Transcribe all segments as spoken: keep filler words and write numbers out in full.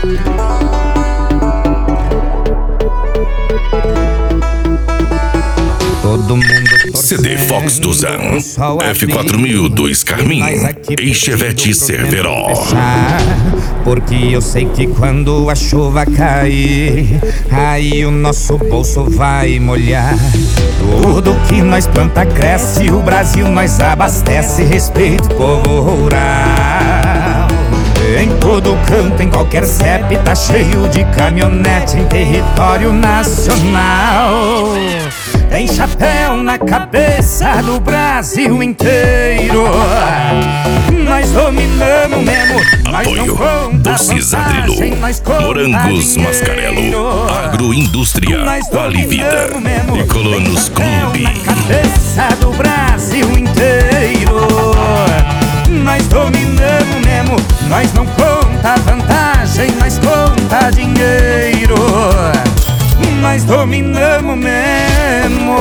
Todo mundo C D Fox Dusan, F quatro mil dois Carmin e Chevette Cerveró. Porque eu sei que quando a chuva cair, aí o nosso bolso vai molhar. Tudo que nós planta cresce, o Brasil nós abastece. Respeito o povo rural. Em todo canto, em qualquer C E P, tá cheio de caminhonete em território nacional. Tem chapéu na cabeça do Brasil inteiro. Nós dominamos mesmo. Apoio do Cisadrilo, Morangos Mascarelo, Agroindústria, Quali Vida e Colonos Clube. Na cabeça do Brasil inteiro. Nós dominamos mesmo. Nós não conta vantagem, nós conta dinheiro. Nós dominamos mesmo.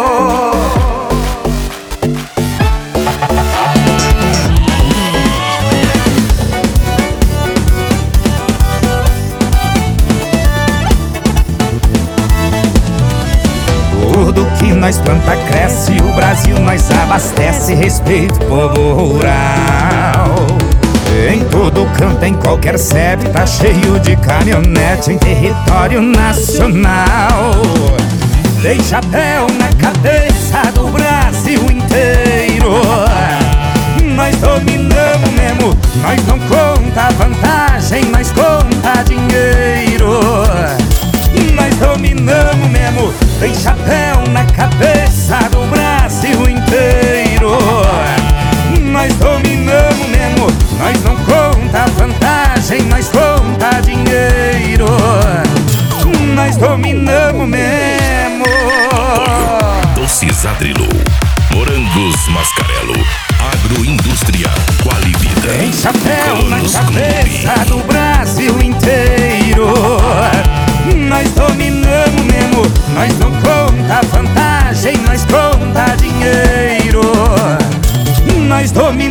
Tudo que nós planta cresce, o Brasil nós abastece. Respeito o povo rural. Em todo canto, em qualquer C E P, tá cheio de caminhonete em território nacional. Tem chapéu na cabeça do Brasil inteiro. Nós dominamos mesmo. Nós não conta vantagem, nós conta dinheiro. Nós dominamos mesmo. Tem chapéu na cabeça do Brasil inteiro. Nós dominamos mesmo. Nós não conta vantagem, nós conta dinheiro. Nós dominamos mesmo. Apoio do Cisadrilo, Morangos Mascarelo, Agroindústria, Quali Vida. Tem chapéu na Colonos cabeça Clube. do Brasil inteiro. Nós dominamos mesmo. Nós não conta vantagem, nós conta dinheiro. Nós dominamos.